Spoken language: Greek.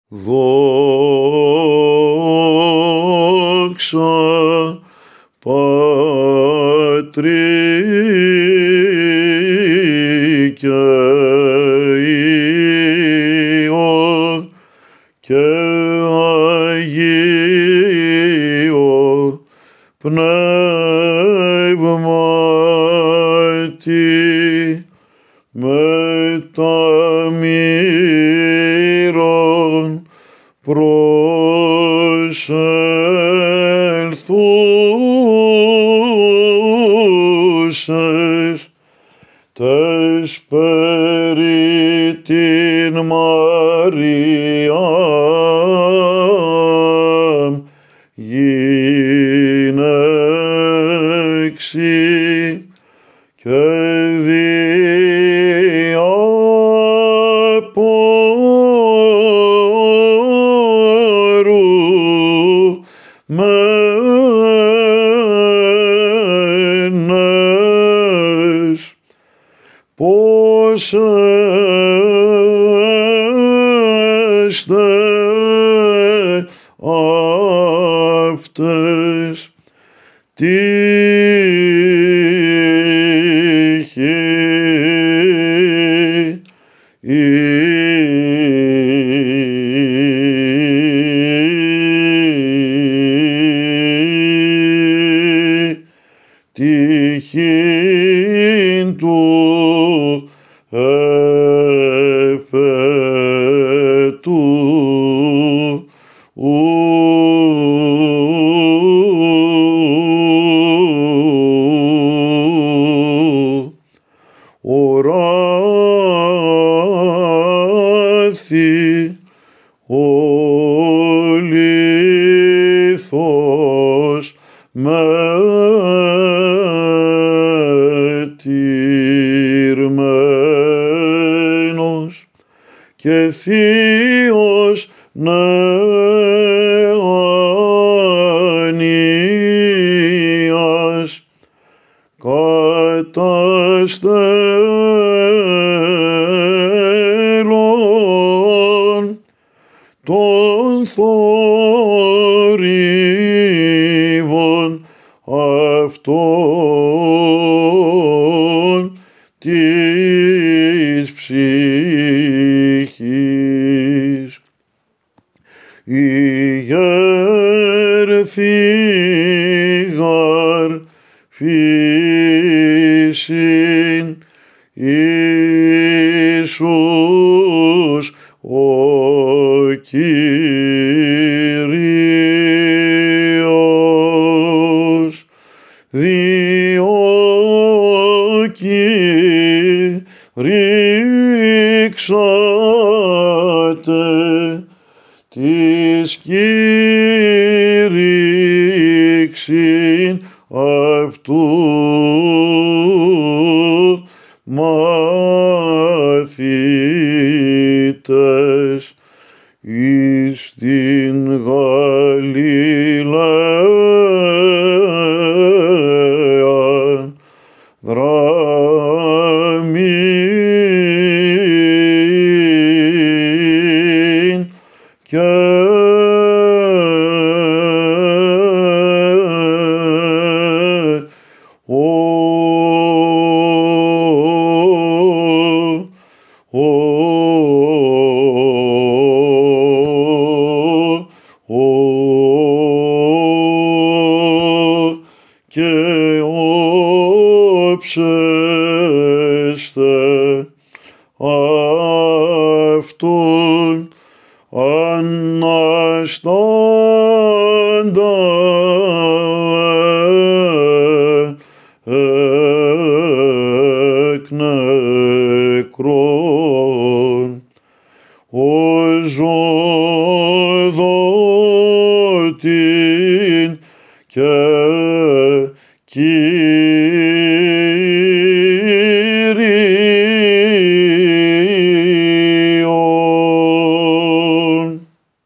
Δόξα Πατρί και Υιό και Αγίο Πνεύματι μεταμύρων προσελθούσες τες περί την Μαριάμ γυναίξει και διαπορουμένες πως έστε αυτές τύχη τύχην του εφετού οράθη ο λίθος μετηρμένος και θείος νεανίας καταστέλλον των θορύβων αυτών της ψυχής. Ηγέρθηγαρ φύσιν Ιησούς ο Κύριος, διότι ρίξατε της κήρυξην αυτού μαθητές εις την Γαλιλαίαν δραμήν και και όψεστε αυτόν αναστάντα εκ νεκρών ως ζωδότην και